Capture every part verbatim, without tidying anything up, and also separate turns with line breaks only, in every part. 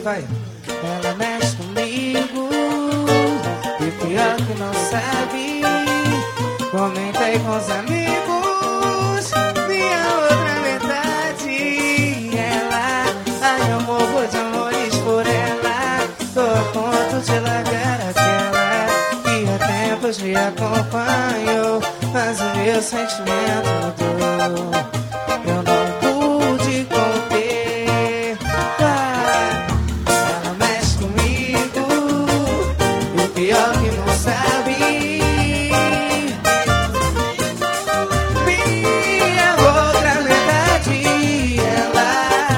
Vai. Ela mexe comigo e pior que não sabe. Comentei com os amigos minha outra metade. Ela, ai eu morro de amores por ela. Tô a ponto de largar aquela que há tempos me acompanhou, mas o meu sentimento mudou. Eu não pude conter. Ah, ela mexe comigo e o pior que não sabe. Minha outra metade. Ela,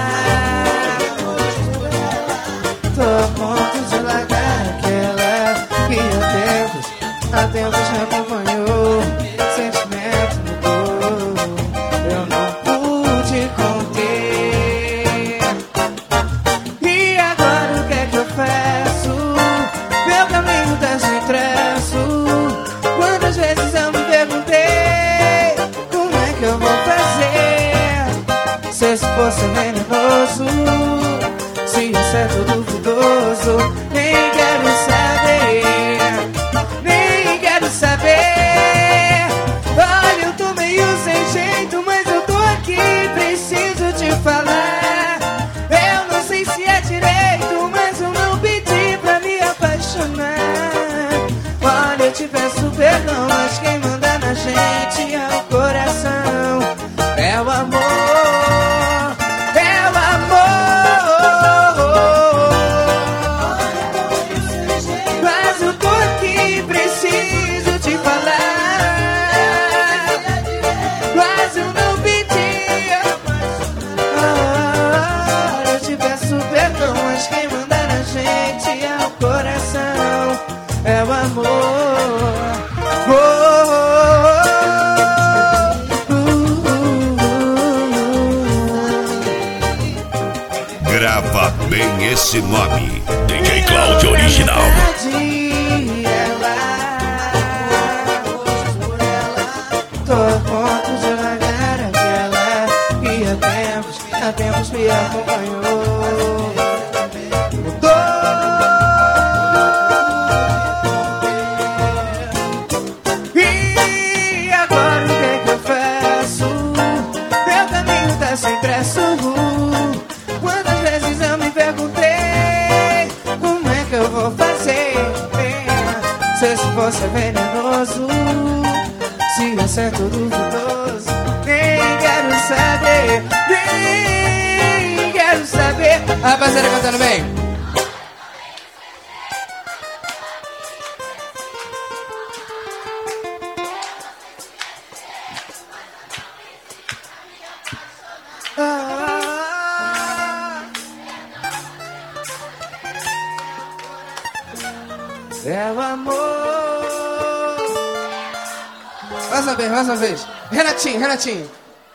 tô a ponto de largar aquela que há tempos, há tempos me acompanhou. Sentimento mudou. Eu não pude conter. E agora o que é que eu faço? Meu caminho tá sem traço. Quantas vezes eu me perguntei como é que eu vou fazer? Se esse fosse venenoso, se isso é tudo duvidoso, nem quero saber, nem quero saber. Olha, eu tô meio sem jeito, mas eu tô aqui, preciso te falar. Eu não sei se é direito, mas eu não pedi pra me apaixonar. Olha, eu te peço perdão, mas quem manda na gente é o coração. É o amor, é o amor. Mas eu tô aqui, preciso te falar. Mas eu não pedi. Ah, eu te peço perdão, mas quem manda na gente é o coração. É o amor. Oh, oh, oh, oh.
Grava bem esse nome, D J Cláudio Original.
Tô a ponto de largar aquela que há tempos, há tempos me acompanhou. Mudou. E agora o que é que eu faço? Meu caminho tá sem traço. Quantas vezes eu me perguntei como é que eu vou fazer? Se esse fosse venenoso, se é certo duvidoso, nem quero saber, nem quero saber. A rapaziada cantando bem. Ah, é o amor. Mais uma vez, mais uma vez. Renatinho, Renatinho.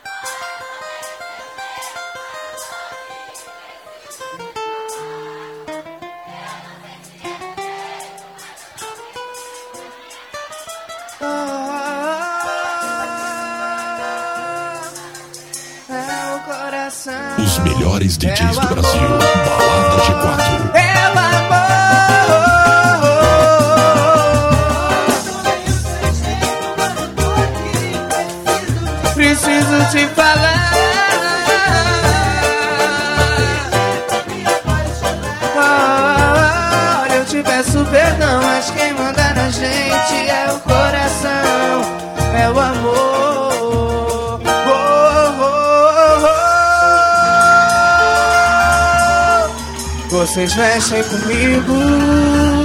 Ah, é o coração.
Os melhores D Js do Brasil. Balada G quatro.
É o amor. Preciso te falar. Olha, eu te peço perdão, mas quem manda na gente é o coração. É o amor. Oh, oh, oh, oh. Vocês mexem comigo